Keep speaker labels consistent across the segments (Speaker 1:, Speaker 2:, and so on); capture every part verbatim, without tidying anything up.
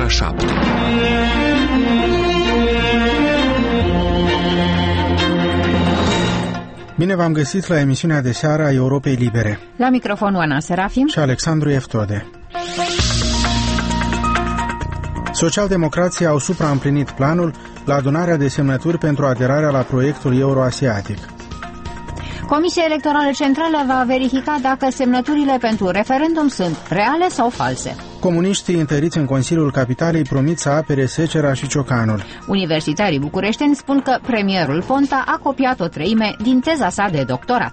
Speaker 1: ora șapte.
Speaker 2: Bine v-am găsit la emisiunea de seară a Europei Libere.
Speaker 3: La microfon Oana Serafim
Speaker 2: și Alexandru Eftode. Socialdemocrații au supraîmplinit planul la adunarea de semnături pentru aderarea la proiectul euroasiatic.
Speaker 3: Comisia Electorală Centrală va verifica dacă semnăturile pentru referendum sunt reale sau false.
Speaker 2: Comuniștii întăriți în Consiliul Capitalei promit să apere secera și ciocanul.
Speaker 3: Universitarii bucureșteni spun că premierul Ponta a copiat o treime din teza sa de doctorat.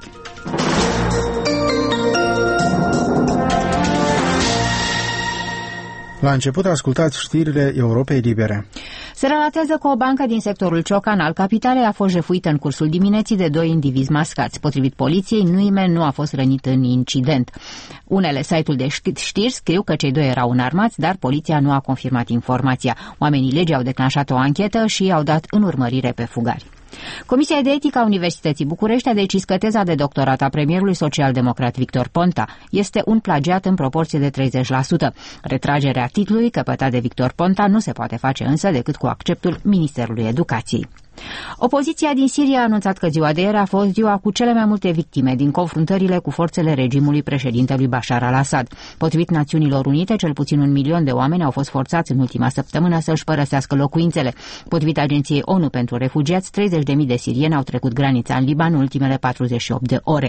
Speaker 2: La început ascultați știrile Europei Libere.
Speaker 3: Se relatează că o bancă din sectorul Ciocan al capitalei a fost jefuită în cursul dimineții de doi indivizi mascați. Potrivit poliției, nimeni nu a fost rănit în incident. Unele site-uri de știri scriu că cei doi erau înarmați, dar poliția nu a confirmat informația. Oamenii legii au declanșat o anchetă și i-au dat în urmărire pe fugari. Comisia de etică a Universității București a decis că teza de doctorat a premierului social-democrat Victor Ponta este un plagiat în proporție de treizeci la sută. Retragerea titlului căpătat de Victor Ponta nu se poate face însă decât cu acceptul Ministerului Educației. Opoziția din Siria a anunțat că ziua de ieri a fost ziua cu cele mai multe victime din confruntările cu forțele regimului președintelui Bashar al-Assad. Potrivit Națiunilor Unite, cel puțin un milion de oameni au fost forțați în ultima săptămână să-și părăsească locuințele. Potrivit Agenției ONU pentru Refugiați, treizeci de mii de sirieni au trecut granița în Liban în ultimele patruzeci și opt de ore.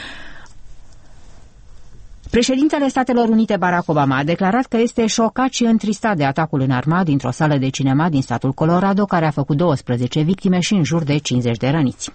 Speaker 3: Președintele Statelor Unite Barack Obama a declarat că este șocat și întristat de atacul înarmat dintr-o sală de cinema din statul Colorado, care a făcut douăsprezece victime și în jur de cincizeci de răniți.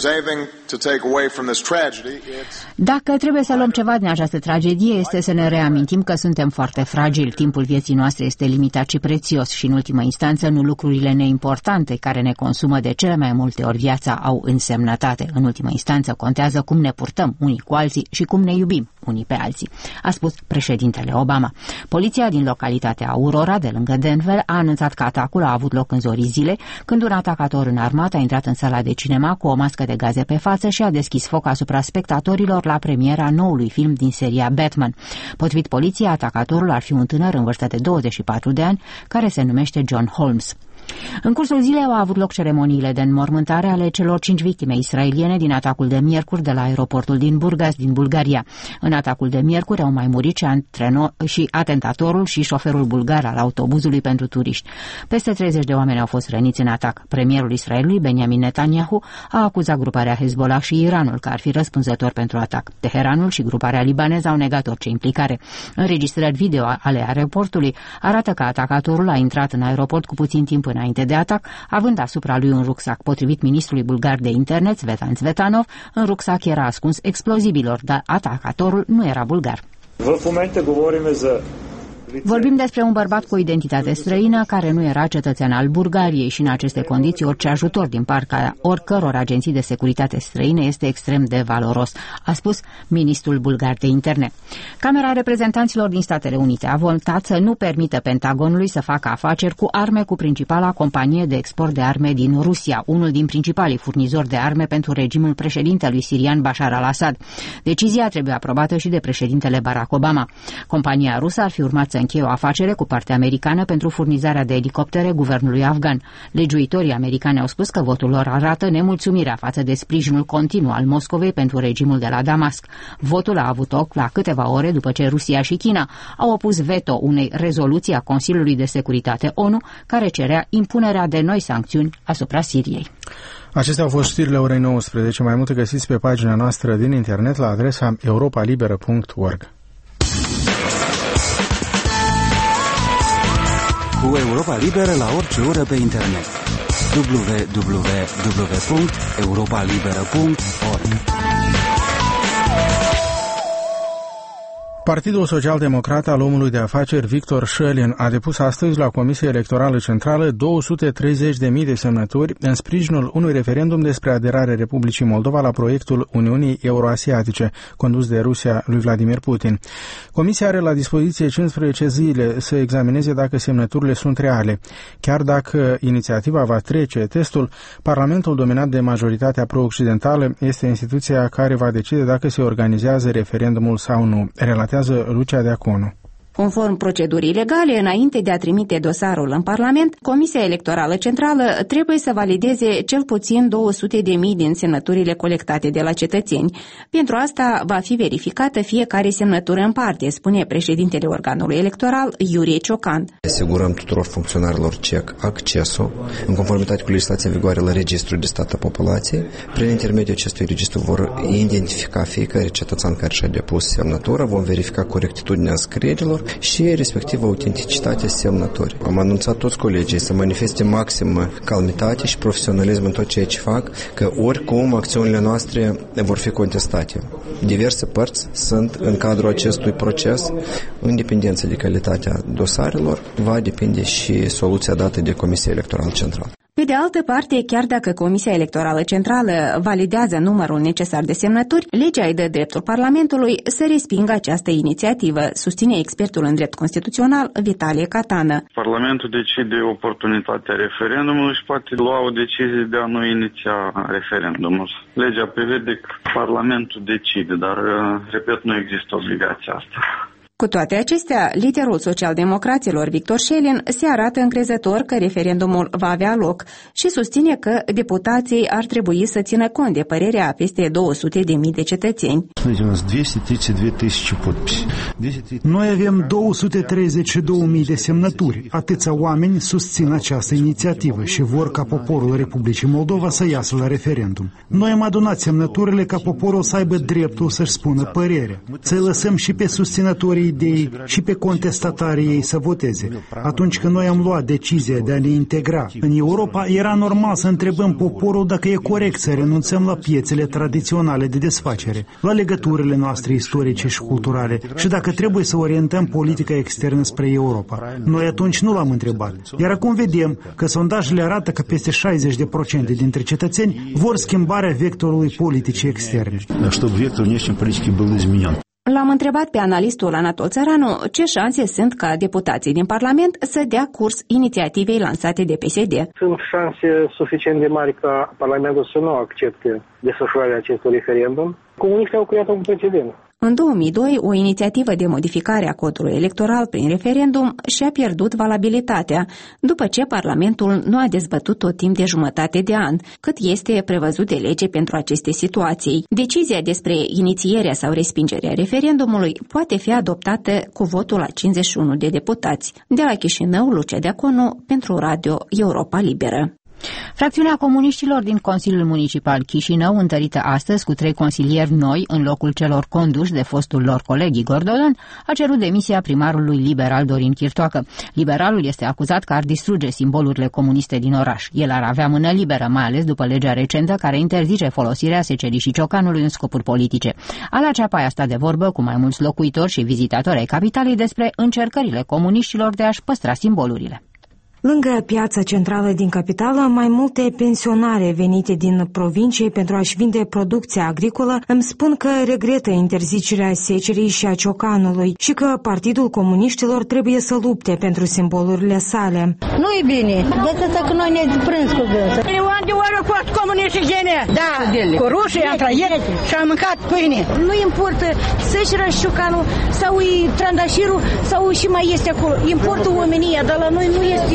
Speaker 3: Dacă trebuie să luăm ceva din această tragedie, este să ne reamintim că suntem foarte fragili. Timpul vieții noastre este limitat și prețios și, în ultimă instanță, nu lucrurile neimportante care ne consumă de cele mai multe ori viața au însemnătate. În ultimă instanță, contează cum ne purtăm unii cu alții și cum ne iubim unii pe alții, a spus președintele Obama. Poliția din localitatea Aurora, de lângă Denver, a anunțat că atacul a avut loc în zorii zilei, când un atacator înarmat a intrat în sala de cinema cu o mască de gaze pe față și a deschis foc asupra spectatorilor la premiera noului film din seria Batman. Potrivit poliției, atacatorul ar fi un tânăr în vârstă de douăzeci și patru de ani, care se numește John Holmes. În cursul zilei au avut loc ceremoniile de înmormântare ale celor cinci victime israeliene din atacul de miercuri de la aeroportul din Burgas, din Bulgaria. În atacul de miercuri au mai murit și, antreno- și atentatorul și șoferul bulgar al autobuzului pentru turiști. Peste treizeci de oameni au fost răniți în atac. Premierul Israelului, Benjamin Netanyahu, a acuzat gruparea Hezbollah și Iranul că ar fi răspunzători pentru atac. Teheranul și gruparea libaneză au negat orice implicare. Înregistrări video ale aeroportului arată că atacatorul a intrat în aeroport cu puțin timp înainte de atac, având asupra lui un rucsac. Potrivit ministrului bulgar de internet, Svetan Svetanov, în rucsac era ascuns explozibilor, dar atacatorul nu era bulgar. Vorbim despre un bărbat cu o identitate străină care nu era cetățean al Bulgariei și în aceste condiții orice ajutor din partea oricăror agenții de securitate străine este extrem de valoros, a spus ministrul bulgar de interne. Camera Reprezentanților din Statele Unite a votat să nu permită Pentagonului să facă afaceri cu arme cu principala companie de export de arme din Rusia, unul din principalii furnizori de arme pentru regimul președintelui sirian Bashar al-Assad. Decizia trebuie aprobată și de președintele Barack Obama. Compania rusă ar fi urmat să încheie o afacere cu partea americană pentru furnizarea de elicoptere guvernului afgan. Legiuitorii americani au spus că votul lor arată nemulțumirea față de sprijinul continuu al Moscovei pentru regimul de la Damasc. Votul a avut loc la câteva ore după ce Rusia și China au opus veto unei rezoluții a Consiliului de Securitate ONU care cerea impunerea de noi sancțiuni asupra Siriei.
Speaker 2: Acestea au fost știrile orei nouăsprezece. Mai multe găsiți pe pagina noastră din internet la adresa europa liberă punct org.
Speaker 4: Cu Europa Liberă la orice oră pe internet. w w w punct europa liberă punct org.
Speaker 2: Partidul Social-Democrat al omului de afaceri Victor Schölin a depus astăzi la Comisia Electorală Centrală două sute treizeci de mii de semnături în sprijinul unui referendum despre aderarea Republicii Moldova la proiectul Uniunii Euroasiatice, condus de Rusia lui Vladimir Putin. Comisia are la dispoziție cincisprezece zile să examineze dacă semnăturile sunt reale. Chiar dacă inițiativa va trece testul, Parlamentul dominat de majoritatea pro-occidentală este instituția care va decide dacă se organizează referendumul sau nu, relatează Lucia Deaconu.
Speaker 1: Conform procedurii legale, înainte de a trimite dosarul în Parlament, Comisia Electorală Centrală trebuie să valideze cel puțin două sute de mii din semnăturile colectate de la cetățeni. Pentru asta va fi verificată fiecare semnătură în parte, spune președintele organului electoral, Iurie Ciocan.
Speaker 5: Asigurăm tuturor funcționarilor C E C accesul, în conformitate cu legislația în vigoare, la Registrul de Stat a Populației. Prin intermediul acestui registru vor identifica fiecare cetățean care și-a depus semnătura, vom verifica corectitudinea scrierilor și respectiv autenticitatea semnăturii. Am anunțat toți colegii să manifeste maximă calmitate și profesionalism în tot ceea ce fac, că oricum acțiunile noastre vor fi contestate. Diverse părți sunt în cadrul acestui proces, în dependență de calitatea dosarelor, va depinde și soluția dată de Comisia Electorală Centrală.
Speaker 1: Pe de altă parte, chiar dacă Comisia Electorală Centrală validează numărul necesar de semnături, legea îi dă dreptul Parlamentului să respingă această inițiativă, susține expertul în drept constituțional Vitalie Catană.
Speaker 6: Parlamentul decide oportunitatea referendumului și poate lua o decizie de a nu iniția referendumul. Legea prevede că Parlamentul decide, dar, repet, nu există obligația asta.
Speaker 1: Cu toate acestea, liderul social-democraților Victor Șelin se arată încrezător că referendumul va avea loc și susține că deputații ar trebui să țină cont de părerea a peste două sute de mii de cetățeni.
Speaker 7: Noi avem două sute treizeci și două de mii de semnături. Atâția oameni susțin această inițiativă și vor ca poporul Republicii Moldova să iasă la referendum. Noi am adunat semnăturile ca poporul să aibă dreptul să-și spună părerea. Să-i lăsăm și pe susținătorii ideii și pe contestatarii ei să voteze. Atunci când noi am luat decizia de a ne integra în Europa, era normal să întrebăm poporul dacă e corect să renunțăm la piețele tradiționale de desfacere, la legăturile noastre istorice și culturale și dacă trebuie să orientăm politica externă spre Europa. Noi atunci nu l-am întrebat. Iar acum vedem că sondajele arată că peste șaizeci la sută dintre cetățeni vor schimbarea vectorului politicii externe.
Speaker 1: L-am întrebat pe analistul Anatol Țăranu ce șanse sunt ca deputații din Parlament să dea curs inițiativei lansate de P S D.
Speaker 8: Sunt șanse suficient de mari ca Parlamentul să nu accepte desfășurarea acestui referendum. Comuniștii au creat un precedent.
Speaker 1: În două mii doi, o inițiativă de modificare a codului electoral prin referendum și-a pierdut valabilitatea, după ce Parlamentul nu a dezbătut tot timp de jumătate de an, cât este prevăzut de lege pentru aceste situații. Decizia despre inițierea sau respingerea referendumului poate fi adoptată cu votul la cincizeci și unu de deputați. De la Chișinău, Lucia Deaconu, pentru Radio Europa Liberă.
Speaker 3: Fracțiunea comuniștilor din Consiliul Municipal Chișinău, întărită astăzi cu trei consilieri noi în locul celor conduși de fostul lor coleg Igor Dodon, a cerut demisia primarului liberal Dorin Chirtoacă. Liberalul este acuzat că ar distruge simbolurile comuniste din oraș. El ar avea mână liberă, mai ales după legea recentă care interzice folosirea secerii și ciocanului în scopuri politice. Ala Ceapai a stat de vorbă cu mai mulți locuitori și vizitatori ai capitalei despre încercările comuniștilor de a-și păstra simbolurile.
Speaker 9: Lângă piața centrală din capitală, mai multe pensionare venite din provincie pentru a-și vinde producția agricolă îmi spun că regretă interzicerea secerii și a ciocanului și că Partidul Comuniștilor trebuie să lupte pentru simbolurile sale.
Speaker 10: Nu e bine, de că noi ne prins cu dânsă. Milioane de ori au fost comuniști gene, da, cu rușii am trăit și am mâncat pâine. Nu importă secerea și ciocanul sau e trandașirul sau și mai este acolo. Importă omenia, dar la noi nu este.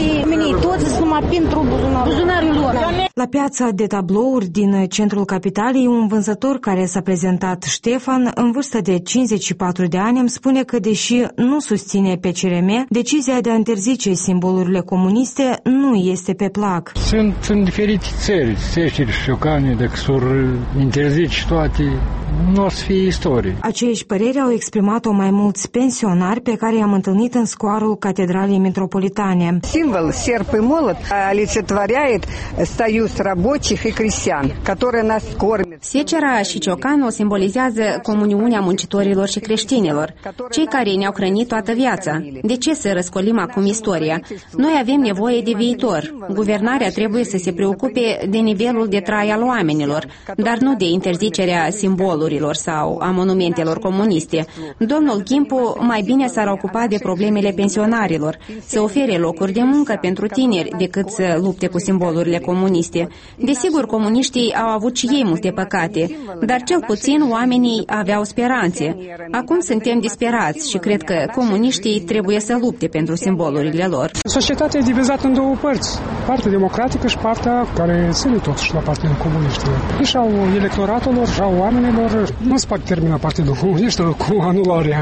Speaker 9: La piața de tablouri din centrul capitalei, un vânzător care s-a prezentat Ștefan, în vârstă de cincizeci și patru de ani, îmi spune că, deși nu susține P C R M, decizia de a interzice simbolurile comuniste nu este pe plac.
Speaker 11: Sunt în diferite țări, seceri și ciocane, dacă s-or interzice toate, nu o să fie istorie.
Speaker 9: Aceeași părere au exprimat-o mai mulți pensionari pe care i-am întâlnit în scoarul Catedralei Metropolitane.
Speaker 12: Simbol серп и молот олицетворяет союз рабочих и крестьян, которые нас кормят.
Speaker 1: Secera și ciocanul simbolizează comuniunea muncitorilor și creștinilor, cei care ne-au hrănit toată viața. De ce să răscolim acum istoria? Noi avem nevoie de viitor. Guvernarea trebuie să se preocupe de nivelul de trai al oamenilor, dar nu de interzicerea simbolurilor sau a monumentelor comuniste. Domnul Gimpu mai bine s-ar ocupa de problemele pensionarilor, să ofere locuri de muncă ușoară pentru tineri decât să lupte cu simbolurile comuniste. Desigur, comuniștii au avut și ei multe păcate, dar cel puțin oamenii aveau speranțe. Acum suntem disperați și cred că comuniștii trebuie să lupte pentru simbolurile lor.
Speaker 13: Societatea e divizată în două părți, partea democratică și partea care ține totuși la Partidul Comuniștilor. Și au electoratul lor, și au oamenilor. Nu se poate termina Partidul Comuniștilor cu anularea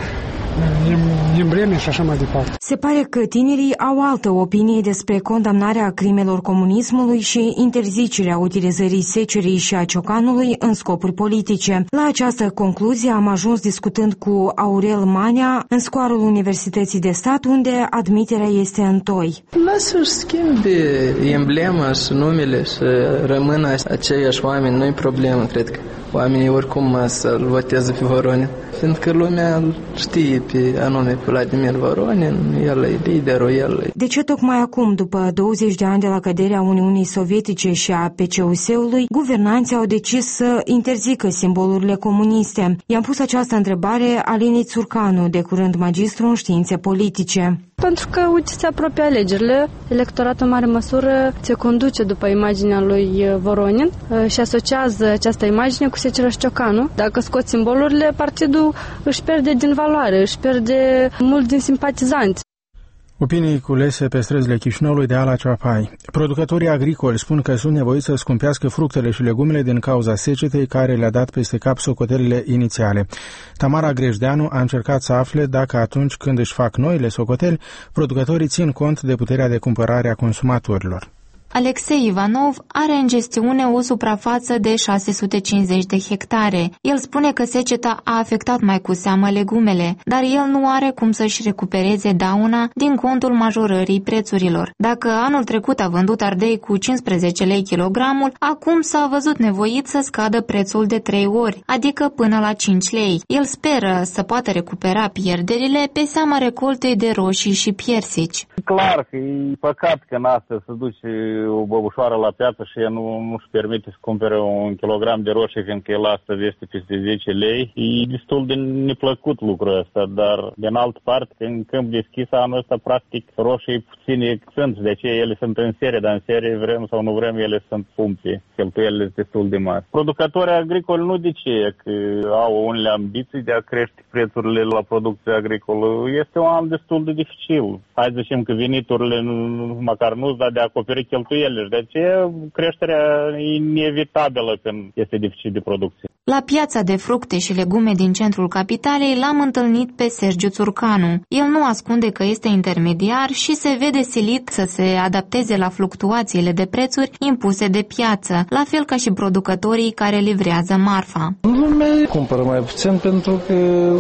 Speaker 13: embleme și așa mai departe.
Speaker 9: Se pare că tinerii au altă opinie despre condamnarea crimelor comunismului și interzicerea utilizării secerii și a ciocanului în scopuri politice. La această concluzie am ajuns discutând cu Aurel Manea în scoarul Universității de Stat, unde admiterea este în toi.
Speaker 14: Lasă-și schimbe emblema și numele și rămână aceiași oameni, nu-i problemă, cred că. Oamenii oricum să-l voteze pe Voronin, fiindcă lumea știe pe anume Vladimir Voronin, el e liderul, el e...
Speaker 9: De ce tocmai acum, după douăzeci de ani de la căderea Uniunii Sovietice și a P C U S-ului, guvernanții au decis să interzică simbolurile comuniste? I-am pus această întrebare Alinei Țurcanu, de curând magistru în științe politice.
Speaker 15: Pentru că, uite, se apropie alegerile, electoratul în mare măsură se conduce după imaginea lui Voronin și asociază această imagine cu secerea și ciocanul. Dacă scoți simbolurile, partidul își pierde din valoare, își pierde mult din simpatizanți.
Speaker 2: Opinii culese pe străzile Chișinăului de Ala Ceapai. Producătorii agricoli spun că sunt nevoiți să scumpească fructele și legumele din cauza secetei care le-a dat peste cap socotelile inițiale. Tamara Grejdeanu a încercat să afle dacă atunci când își fac noile socoteli, producătorii țin cont de puterea de cumpărare a consumatorilor.
Speaker 16: Alexei Ivanov are în gestiune o suprafață de șase sute cincizeci de hectare. El spune că seceta a afectat mai cu seamă legumele, dar el nu are cum să-și recupereze dauna din contul majorării prețurilor. Dacă anul trecut a vândut ardei cu cincisprezece lei kilogramul, acum s-a văzut nevoit să scadă prețul de trei ori, adică până la cinci lei. El speră să poată recupera pierderile pe seama recoltei de roșii și piersici.
Speaker 17: Clar că e păcat că în asta se duce o băbușoară la piață și ea nu, nu-și permite să cumpere un kilogram de roșii, fiindcă el astăzi este peste zece lei. E destul de neplăcut lucrul ăsta, dar din altă parte, în câmp deschis anul ăsta, practic, roșii puține sunt, de aceea ele sunt în serie, dar în serie vrem sau nu vrem, ele sunt funcții, cheltuielile destul de mari. Producătorii agricoli nu de ce, că au unele ambiții de a crește prețurile la producție agricolă. Este un an destul de dificil. Hai să zicem că veniturile măcar nu-ți da de a acoperi cheltuielile. De aceea creșterea e inevitabilă când este deficit de producție.
Speaker 16: La piața de fructe și legume din centrul capitalei l-am întâlnit pe Sergiu Țurcanu. El nu ascunde că este intermediar și se vede silit să se adapteze la fluctuațiile de prețuri impuse de piață, la fel ca și producătorii care livrează marfa.
Speaker 18: Lumea cumpără mai puțin pentru că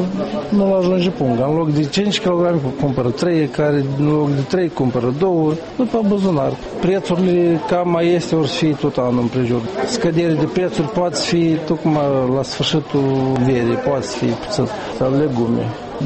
Speaker 18: nu ajunge punga. În loc de cinci kilograme cumpără trei, care în loc de trei cumpără două, după buzunar. Prețurile cam mai este ori să fie tot anul împrejur. Scădere de prețuri poate fi tocmai la sfârșitul verii, poate fi puțin sau legume.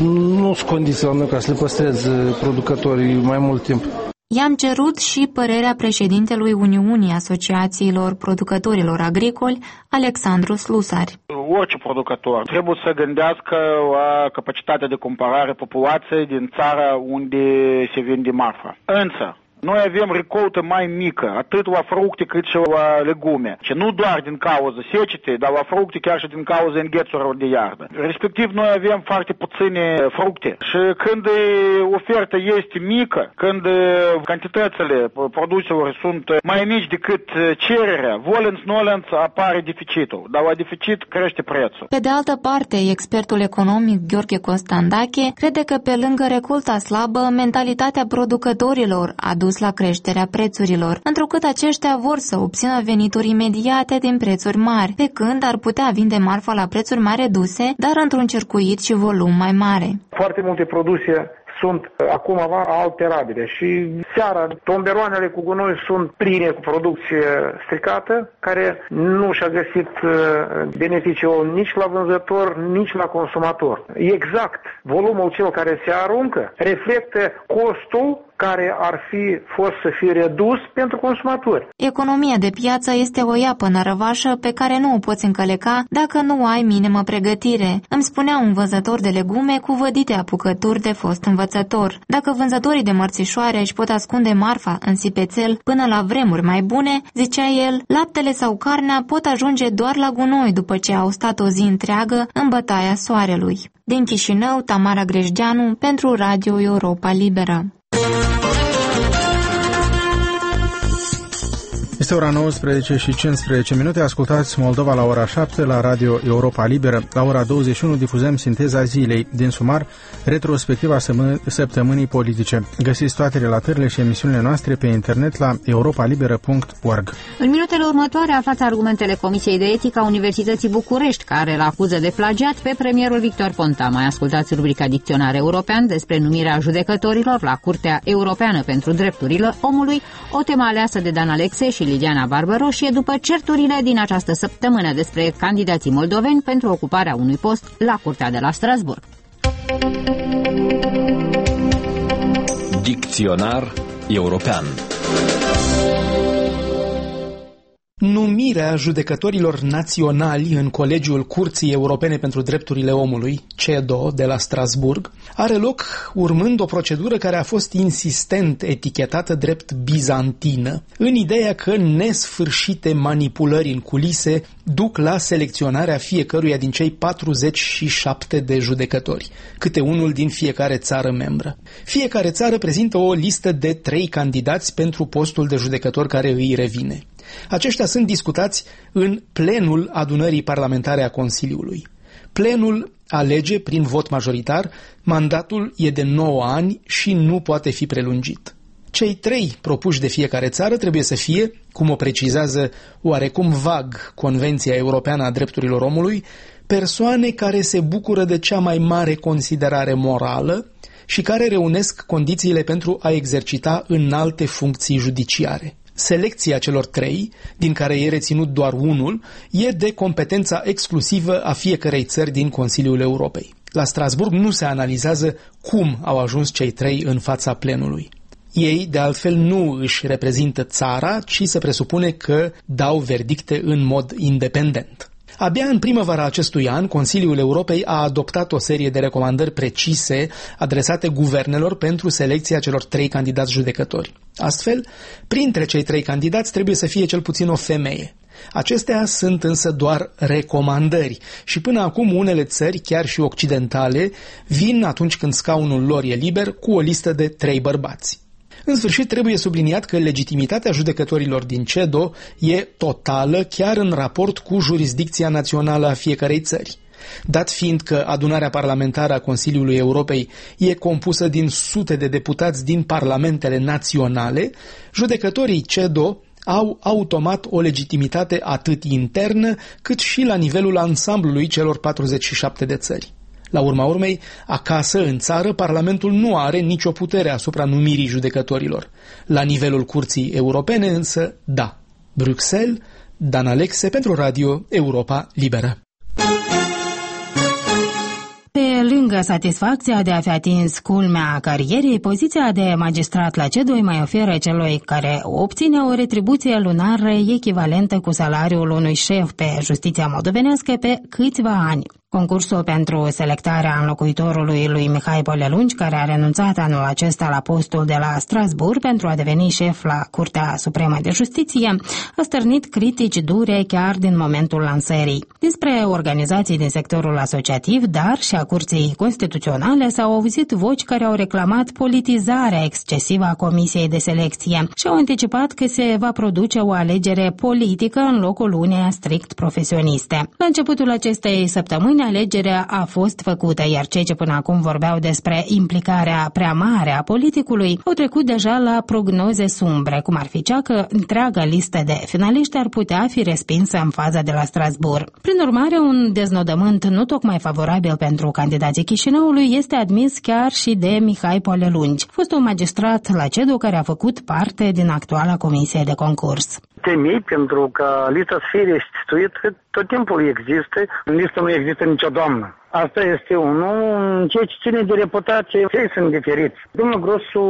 Speaker 18: Nu sunt condiții la noi ca să le păstreze producătorii mai mult timp.
Speaker 16: I-am cerut și părerea președintelui Uniunii Asociațiilor Producătorilor Agricoli, Alexandru Slusari.
Speaker 19: Orice producător trebuie să gândească la capacitatea de cumpărare populației din țara unde se vinde marfa. Însă, noi avem recoltă mai mică, atât la fructe cât și la legume. Și nu doar din cauza secetei, dar la fructe chiar și din cauza înghețurilor de iarnă. Respectiv, noi avem foarte puține fructe. Și când oferta este mică, când cantitățile produselor sunt mai mici decât cererea, volens-nolens apare deficitul. Dar la deficit crește prețul.
Speaker 16: Pe de altă parte, expertul economic Gheorghe Costandache crede că pe lângă recolta slabă, mentalitatea producătorilor a dus la creșterea prețurilor, întrucât aceștia vor să obțină venituri imediate din prețuri mari, pe când ar putea vinde marfa la prețuri mai reduse, dar într-un circuit și volum mai mare.
Speaker 8: Foarte multe produse sunt acum alterabile și seara tomberoanele cu gunoi sunt pline cu producție stricată, care nu și-a găsit beneficiul nici la vânzător, nici la consumator. Exact, volumul cel care se aruncă reflectă costul care ar fi fost să fie redus pentru consumatori.
Speaker 16: Economia de piață este o iapă nărăvașă pe care nu o poți încăleca dacă nu ai minimă pregătire, îmi spunea un vânzător de legume cu vădite apucături de fost învățător. Dacă vânzătorii de mărțișoare își pot ascunde marfa în sipețel până la vremuri mai bune, zicea el, laptele sau carnea pot ajunge doar la gunoi după ce au stat o zi întreagă în bătaia soarelui. Din Chișinău, Tamara Grejdeanu, pentru Radio Europa Liberă.
Speaker 2: Este ora nouăsprezece și cincisprezece minute, ascultați Moldova la ora șapte la Radio Europa Liberă. La ora douăzeci și unu difuzăm sinteza zilei, din sumar, retrospectiva săptămânii politice. Găsiți toate relatările și emisiunile noastre pe internet la europa liberă punct org.
Speaker 3: În minutele următoare aflați argumentele Comisiei de Etică a Universității București, care îl acuză de plagiat pe premierul Victor Ponta. Mai ascultați rubrica Dicționar European despre numirea judecătorilor la Curtea Europeană pentru Drepturile Omului, o temă aleasă de Dan Alexe și Lidiana Barbaroșie după certurile din această săptămână despre candidații moldoveni pentru ocuparea unui post la Curtea de la Strasburg.
Speaker 20: Dicționar European.
Speaker 21: Numirea judecătorilor naționali în Colegiul Curții Europene pentru Drepturile Omului, C E D O, de la Strasburg, are loc urmând o procedură care a fost insistent etichetată drept bizantină, în ideea că nesfârșite manipulări în culise duc la selecționarea fiecăruia din cei patruzeci și șapte de judecători, câte unul din fiecare țară membră. Fiecare țară prezintă o listă de trei candidați pentru postul de judecător care îi revine. Aceștia sunt discutați în plenul adunării parlamentare a Consiliului. Plenul alege prin vot majoritar, mandatul e de nouă ani și nu poate fi prelungit. Cei trei propuși de fiecare țară trebuie să fie, cum o precizează oarecum vag Convenția Europeană a Drepturilor Omului, persoane care se bucură de cea mai mare considerare morală și care reunesc condițiile pentru a exercita înalte funcții judiciare. Selecția celor trei, din care e reținut doar unul, e de competența exclusivă a fiecărei țări din Consiliul Europei. La Strasburg nu se analizează cum au ajuns cei trei în fața plenului. Ei, de altfel, nu își reprezintă țara, ci se presupune că dau verdicte în mod independent. Abia în primăvara acestui an, Consiliul Europei a adoptat o serie de recomandări precise adresate guvernelor pentru selecția celor trei candidați judecători. Astfel, printre cei trei candidați trebuie să fie cel puțin o femeie. Acestea sunt însă doar recomandări și până acum unele țări, chiar și occidentale, vin atunci când scaunul lor e liber cu o listă de trei bărbați. În sfârșit, trebuie subliniat că legitimitatea judecătorilor din C E D O e totală chiar în raport cu jurisdicția națională a fiecărei țări. Dat fiind că adunarea parlamentară a Consiliului Europei e compusă din sute de deputați din parlamentele naționale, judecătorii C E D O au automat o legitimitate atât internă cât și la nivelul ansamblului celor patruzeci și șapte de țări. La urma urmei, acasă, în țară, Parlamentul nu are nicio putere asupra numirii judecătorilor. La nivelul Curții Europene, însă, da. Bruxelles, Dan Alexe pentru Radio Europa Liberă.
Speaker 9: Pe lângă satisfacția de a fi atins culmea carierei, poziția de magistrat la C E D O îi mai oferă celui care obține o retribuție lunară echivalentă cu salariul unui șef pe justiția moldovenească pe câțiva ani. Concursul pentru selectarea înlocuitorului lui Mihai Polelungi, care a renunțat anul acesta la postul de la Strasburg pentru a deveni șef la Curtea Supremă de Justiție, a stârnit critici dure chiar din momentul lansării. Despre organizații din sectorul asociativ, dar și a Curții Constituționale s-au auzit voci care au reclamat politizarea excesivă a Comisiei de Selecție și au anticipat că se va produce o alegere politică în locul uneia strict profesioniste. La începutul acestei săptămâni, alegerea a fost făcută, iar cei ce până acum vorbeau despre implicarea prea mare a politicului au trecut deja la prognoze sumbre, cum ar fi cea că întreaga listă de finaliști ar putea fi respinsă în faza de la Strasburg. Prin urmare, un deznodământ nu tocmai favorabil pentru candidații Chișinăului este admis chiar și de Mihai Polelungi, fostul magistrat la C E D O care a făcut parte din actuala comisie de concurs.
Speaker 8: temei, pentru că lista să fie restituită, tot timpul există, în listă nu există nicio doamnă. Asta este unul, în ceea ce ține de reputație, ei sunt diferiți. Domnul Grosu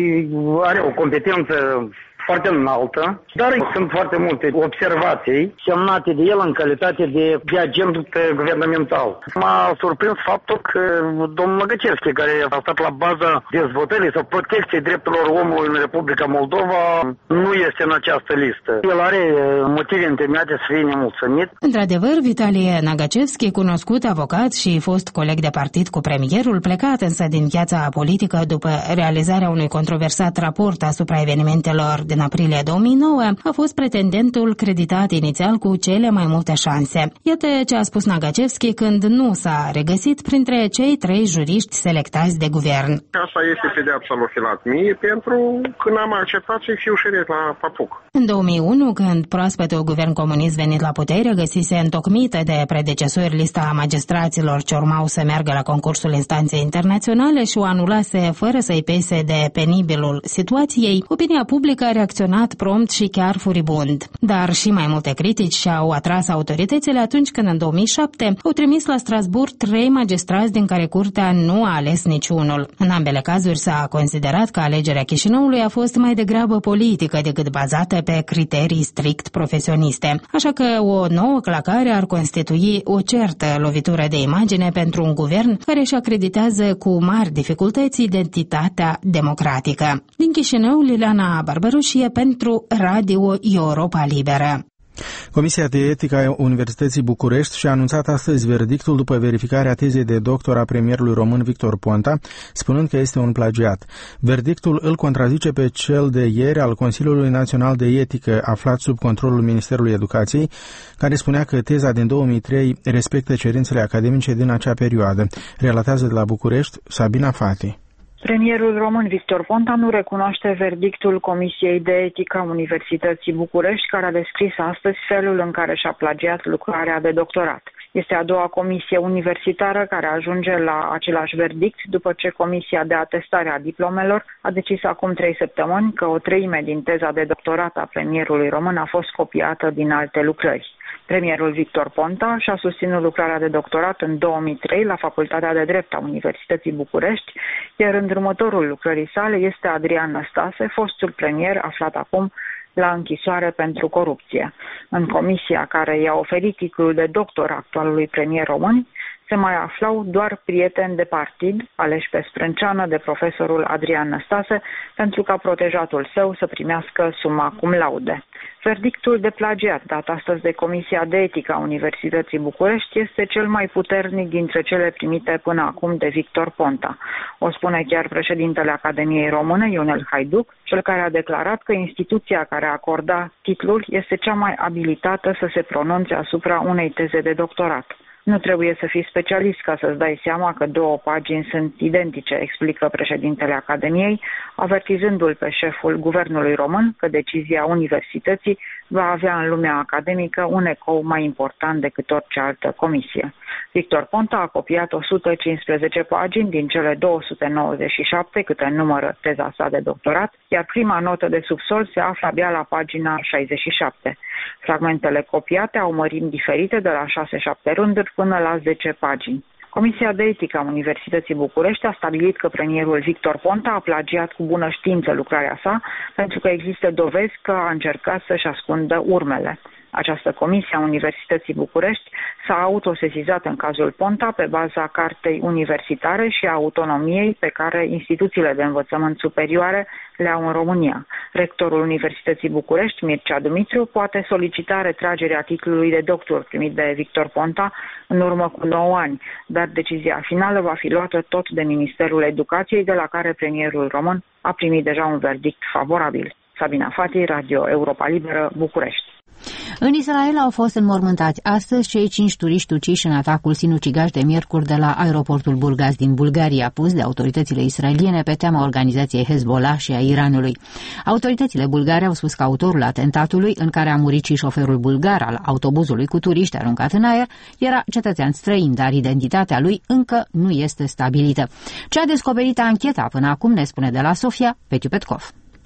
Speaker 8: are o competență foarte înaltă, dar sunt foarte multe observații semnate de el în calitate de, de agent guvernamental. M-a surprins faptul că domnul Năgăcevski, care a stat la baza dezvoltării sau protecției drepturilor omului în Republica Moldova, nu este în această listă. El are motive întemeiate să fie nemulțumit.
Speaker 3: Într-adevăr, Vitalie Năgăcevski, cunoscut avocat și fost coleg de partid cu premierul, plecat însă din viața politică după realizarea unui controversat raport asupra evenimentelor din aprilie două mii nouă, a fost pretendentul creditat inițial cu cele mai multe șanse. Iată ce a spus Năgăcevski când nu s-a regăsit printre cei trei juriști selectați de guvern.
Speaker 4: Asta este pedeapsa lui Filat mie pentru că n-am acceptat să fiu șeref la Papuc.
Speaker 3: În două mii unu, când proaspetul guvern comunist venit la putere găsise întocmită de predecesori lista magistraților ce urmau să meargă la concursul instanței internaționale și o anulase fără să-i pese de penibilul situației, opinia publică a reacționat prompt și chiar furibund. Dar și mai multe critici și-au atras autoritățile atunci când în două mii șapte au trimis la Strasbourg trei magistrați din care curtea nu a ales niciunul. În ambele cazuri s-a considerat că alegerea Chișinăului a fost mai degrabă politică decât bazată pe criterii strict profesioniste. Așa că o nouă clacare ar constitui o certă lovitură de imagine pentru un guvern care își acreditează cu mari dificultăți identitatea democratică. Din Chișinău, Liliana Barbarușie pentru Radio Europa Liberă.
Speaker 2: Comisia de etică a Universității București și-a anunțat astăzi verdictul după verificarea tezei de doctor a premierului român Victor Ponta, spunând că este un plagiat. Verdictul îl contrazice pe cel de ieri al Consiliului Național de Etică, aflat sub controlul Ministerului Educației, care spunea că teza din două mii trei respectă cerințele academice din acea perioadă. Relatează de la București Sabina Fati.
Speaker 22: Premierul român Victor Ponta nu recunoaște verdictul Comisiei de Etică a Universității București, care a descris astăzi felul în care și-a plagiat lucrarea de doctorat. Este a doua comisie universitară care ajunge la același verdict după ce Comisia de Atestare a Diplomelor a decis acum trei săptămâni că o treime din teza de doctorat a premierului român a fost copiată din alte lucrări. Premierul Victor Ponta și-a susținut lucrarea de doctorat în două mii trei la Facultatea de Drept a Universității București, iar îndrumătorul lucrării sale este Adrian Năstase, fostul premier aflat acum la închisoare pentru corupție. În comisia care i-a oferit titlul de doctor actualului premier român, se mai aflau doar prieteni de partid, aleși pe sprânceană de profesorul Adrian Năstase, pentru ca protejatul său să primească summa cum laude. Verdictul de plagiat dat astăzi de Comisia de Etică a Universității București este cel mai puternic dintre cele primite până acum de Victor Ponta. O spune chiar președintele Academiei Române, Ionel Haiduc, cel care a declarat că instituția care acorda titlul este cea mai abilitată să se pronunțe asupra unei teze de doctorat. Nu trebuie să fii specialist ca să-ți dai seama că două pagini sunt identice, explică președintele Academiei, avertizându-l pe șeful guvernului român că decizia universității va avea în lumea academică un ecou mai important decât orice altă comisie. Victor Ponta a copiat o sută cincisprezece pagini din cele două sute nouăzeci și șapte câte numără teza sa de doctorat, iar prima notă de subsol se află abia la pagina șaizeci și șapte. Fragmentele copiate au mărimi diferite de la șase șapte rânduri până la zece pagini. Comisia de Etică a Universității București a stabilit că premierul Victor Ponta a plagiat cu bună știință lucrarea sa, pentru că există dovezi că a încercat să-și ascundă urmele. Această comisie a Universității București s-a autosesizat în cazul Ponta pe baza Cartei Universitare și a autonomiei pe care instituțiile de învățământ superioare le au în România. Rectorul Universității București, Mircea Dumitriu, poate solicita retragerea titlului de doctor primit de Victor Ponta în urmă cu nouă ani, dar decizia finală va fi luată tot de Ministerul Educației, de la care premierul român a primit deja un verdict favorabil. Sabina Fati, Radio Europa Liberă, București.
Speaker 3: În Israel au fost înmormântați astăzi cei cinci turiști uciși în atacul sinucigaș de miercuri de la aeroportul Burgas din Bulgaria, pus de autoritățile israeliene pe teama organizației Hezbollah și a Iranului. Autoritățile bulgare au spus că autorul atentatului, în care a murit și șoferul bulgar al autobuzului cu turiști aruncat în aer, era cetățean străin, dar identitatea lui încă nu este stabilită. Ce a descoperit ancheta până acum, ne spune de la Sofia Petiu Petkov.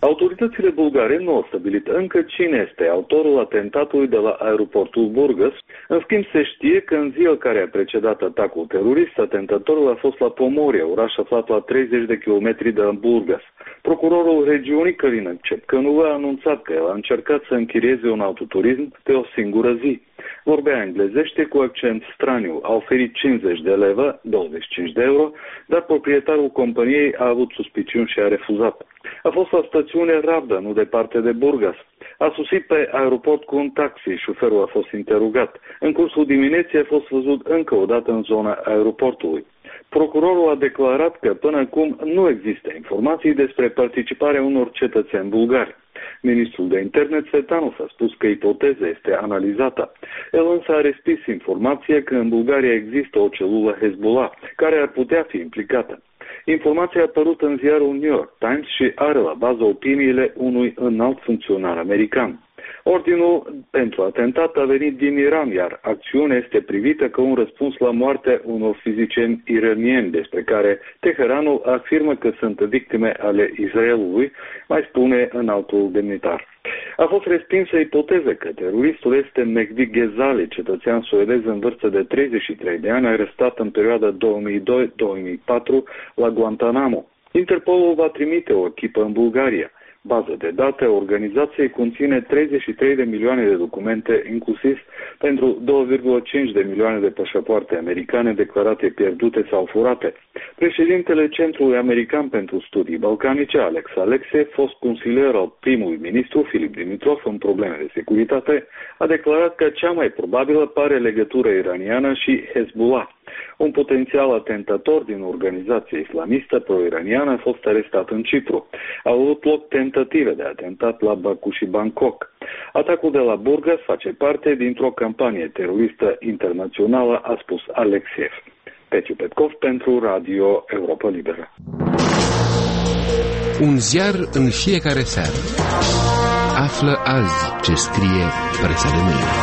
Speaker 5: Autoritățile bulgare nu au stabilit încă cine este autorul atentatului de la aeroportul Burgas. În schimb, se știe că în ziua care a precedat atacul terorist, atentatorul a fost la Pomoria, oraș aflat la treizeci de kilometri de Burgas. Procurorul regiunii, Călin Cepcănu, a anunțat că el a încercat să închirieze un autoturism de o singură zi. Vorbea englezește cu accent straniu, a oferit cincizeci de leve, douăzeci și cinci de euro, dar proprietarul companiei a avut suspiciuni și a refuzat. A fost la stațiune Rabda, nu departe de Burgas. A sosit pe aeroport cu un taxi, șoferul a fost interogat. În cursul dimineții a fost văzut încă o dată în zona aeroportului. Procurorul a declarat că până acum nu există informații despre participarea unor cetățeni bulgari. Ministrul de interne Tsvetanov a spus că ipoteza este analizată. El însă a respins informația că în Bulgaria există o celulă Hezbollah care ar putea fi implicată. Informația a apărut în ziarul New York Times și are la bază opiniile unui înalt funcționar american. Ordinul pentru atentat a venit din Iran, iar acțiunea este privită ca un răspuns la moartea unor fizicieni iranieni, despre care Teheranul afirmă că sunt victime ale Israelului, mai spune înaltul demnitar. A fost respinsă ipoteza că teroristul este Mehdi Ghezali, cetățean suedez în vârstă de treizeci și trei de ani, arestat în perioada două mii doi două mii patru la Guantanamo. Interpolul va trimite o echipă în Bulgaria. Baza de date a organizației conține treizeci și trei de milioane de documente, inclusiv pentru două virgulă cinci de milioane de pașapoarte americane declarate pierdute sau furate. Președintele Centrului American pentru Studii Balcanice, Alex Alexei, fost consilier al primului ministru, Filip Dimitrov, în probleme de securitate, a declarat că cea mai probabilă pare legătură iraniană și Hezbollah. Un potențial atentator din organizația islamistă pro-iraniană a fost arestat în Cipru. Au avut loc tentative de atentat la Baku și Bangkok. Atacul de la Burgas face parte dintr-o campanie teroristă internațională, a spus Alexiev. Petiu Petkov pentru Radio Europa Liberă.
Speaker 6: Un ziar în fiecare seară. Află azi ce scrie presa de mâine.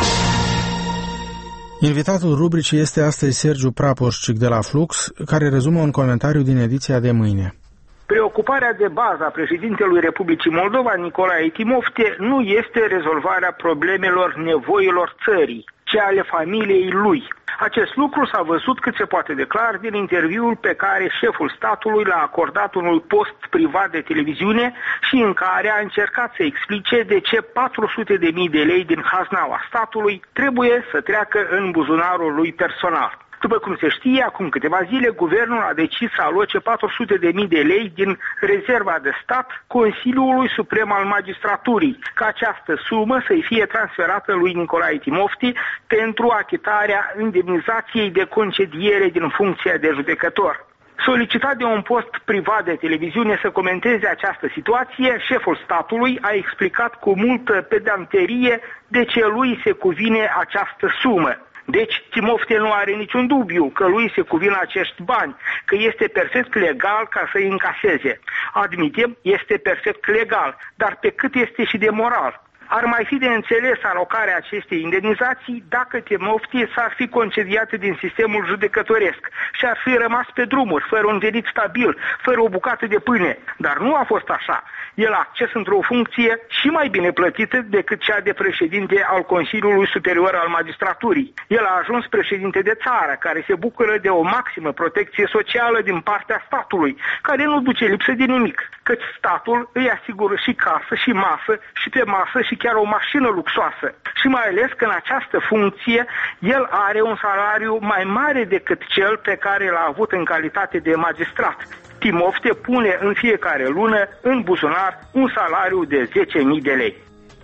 Speaker 2: Invitatul rubricii este astăzi Sergiu Prapoșcic de la Flux, care rezumă un comentariu din ediția de mâine.
Speaker 23: Preocuparea de bază a președintelui Republicii Moldova, Nicolae Timofte, nu este rezolvarea problemelor nevoilor țării, ci ale familiei lui. Acest lucru s-a văzut cât se poate de clar din interviul pe care șeful statului l-a acordat unui post privat de televiziune și în care a încercat să explice de ce patru sute de mii de lei din haznaua statului trebuie să treacă în buzunarul lui personal. După cum se știe, acum câteva zile, guvernul a decis să aloce patru sute de mii de lei din rezerva de stat Consiliului Suprem al Magistraturii, ca această sumă să-i fie transferată lui Nicolae Timofte pentru achitarea indemnizației de concediere din funcția de judecător. Solicitat de un post privat de televiziune să comenteze această situație, șeful statului a explicat cu multă pedanterie de ce lui se cuvine această sumă. Deci, Timofte nu are niciun dubiu că lui se cuvin acești bani, că este perfect legal ca să-i încaseze. Admitem, este perfect legal, dar pe cât este și de moral. Ar mai fi de înțeles alocarea acestei indemnizații dacă Timofte s-ar fi concediat din sistemul judecătoresc și ar fi rămas pe drumuri, fără un venit stabil, fără o bucată de pâine. Dar nu a fost așa. El a acces într-o funcție și mai bine plătită decât cea de președinte al Consiliului Superior al Magistraturii. El a ajuns președinte de țară, care se bucură de o maximă protecție socială din partea statului, care nu duce lipsă de nimic, căci statul îi asigură și casă, și masă, și pe masă, și chiar o mașină luxoasă. Și mai ales că în această funcție el are un salariu mai mare decât cel pe care l-a avut în calitate de magistrat. Timofte pune în fiecare lună în buzunar un salariu de zece mii de lei.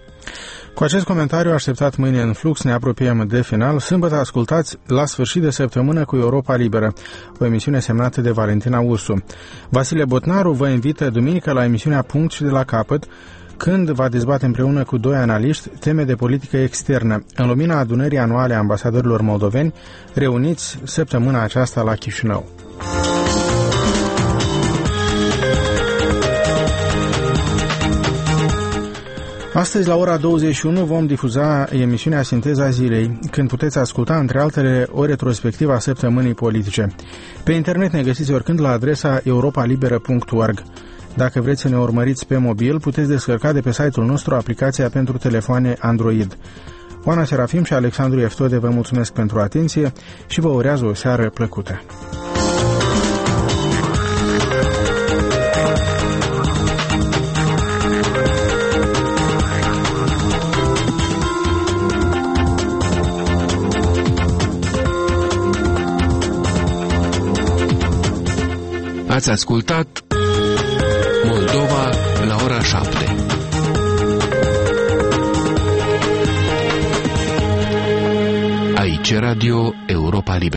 Speaker 2: Cu acest comentariu așteptat mâine în Flux ne apropiem de final. Sâmbătă ascultați La sfârșit de săptămână cu Europa Liberă, o emisiune semnată de Valentina Ursu. Vasile Botnaru vă invită duminică la emisiunea Punct și de la capăt, când va dezbate împreună cu doi analiști teme de politică externă, în lumina adunării anuale a ambasadorilor moldoveni, reuniți săptămâna aceasta la Chișinău. Astăzi, la ora douăzeci și unu, vom difuza emisiunea Sinteza Zilei, când puteți asculta, între altele, o retrospectivă a săptămânii politice. Pe internet ne găsiți oricând la adresa europa liberă punct org. Dacă vreți să ne urmăriți pe mobil, puteți descărca de pe site-ul nostru aplicația pentru telefoane Android. Oana Serafim și Alexandru Eftode vă mulțumesc pentru atenție și vă urează o seară plăcută.
Speaker 6: Ați ascultat Moldova la ora șapte. Aici Radio Europa Liberă.